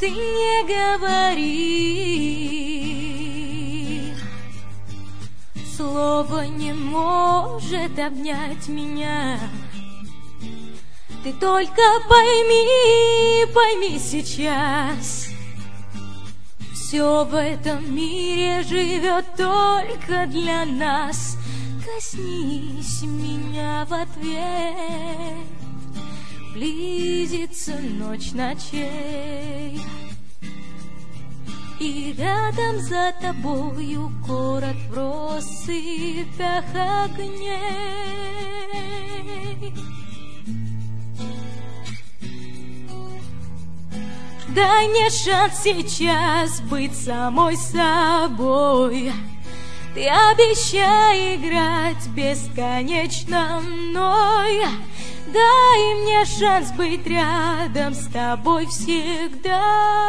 не говори. Слово не может обнять меня. Ты только пойми сейчас. Все в этом мире живет только для нас. Коснись меня в ответ. Близится ночь ночей, и рядом за тобою город в россыпях огней. Дай мне шанс сейчас быть самой собой. Ты обещай играть бесконечно мной. Дай мне шанс быть рядом с тобой всегда.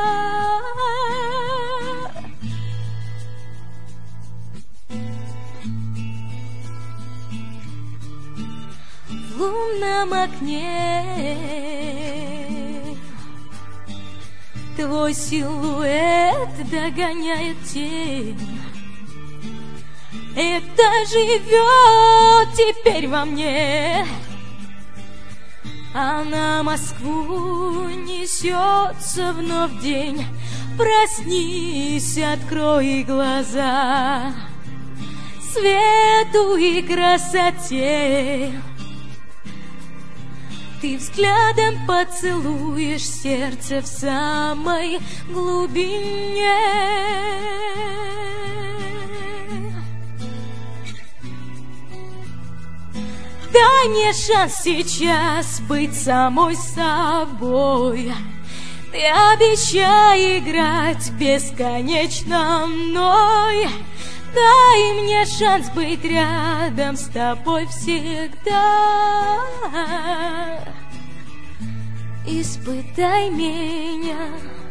В лунном окне твой силуэт догоняет тень. Это живет теперь во мне, а на Москву несется вновь день. Проснись, открой глаза свету и красоте. Ты взглядом поцелуешь сердце в самой глубине. Дай мне шанс сейчас быть самой собой. Ты обещай играть бесконечно мной. Дай мне шанс быть рядом с тобой всегда. Испытай меня.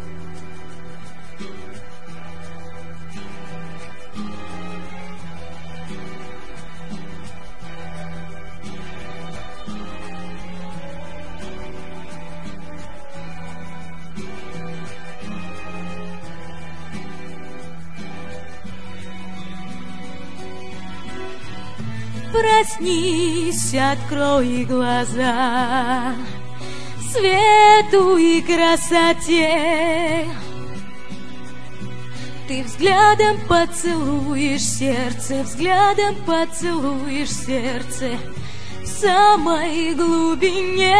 Проснись, открой глаза свету и красоте. Ты взглядом поцелуешь сердце, взглядом поцелуешь сердце в самой глубине.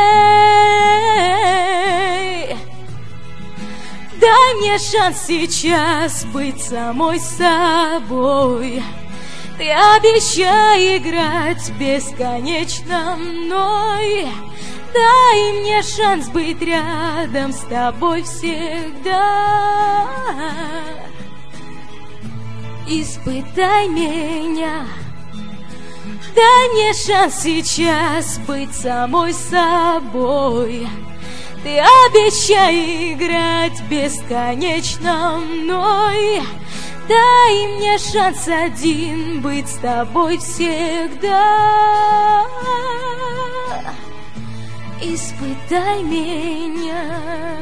Дай мне шанс сейчас быть самой собой. Ты обещай играть бесконечно мной. Дай мне шанс быть рядом с тобой всегда. Испытай меня. Дай мне шанс сейчас быть самой собой. Ты обещай играть бесконечно мной. Дай мне шанс один быть с тобой всегда. Испытай меня.